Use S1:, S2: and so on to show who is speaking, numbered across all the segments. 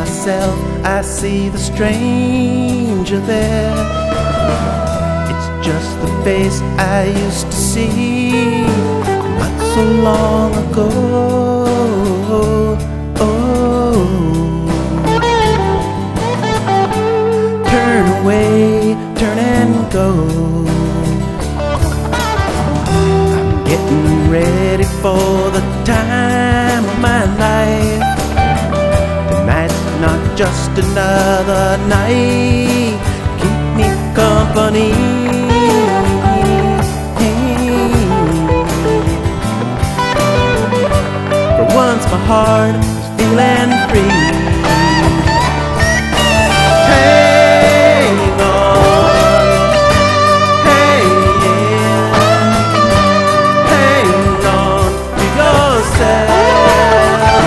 S1: myself, I see the stranger there. It's just the face I used to see not so long ago. Oh, turn away, turn and go. I'm getting ready for the time of my life. Tonight's not just another night. Keep me company. For once my heart is feeling free. Hang on, hey yeah, hang on to yourself.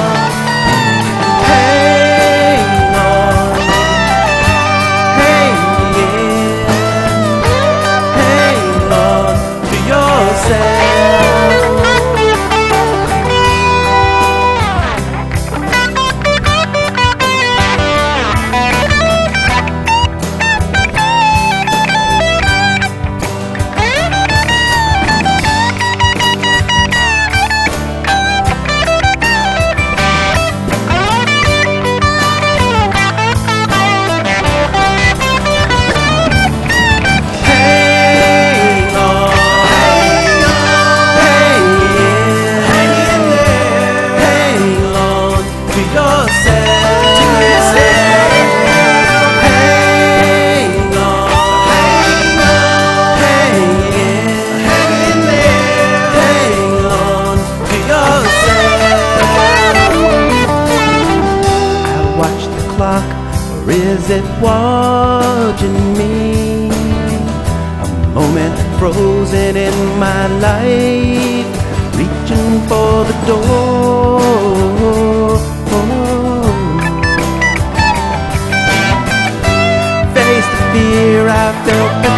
S1: Hang on, hey yeah, hang on to yourself. Or is it watching me? A moment frozen in my life, reaching for the door. Face the fear I felt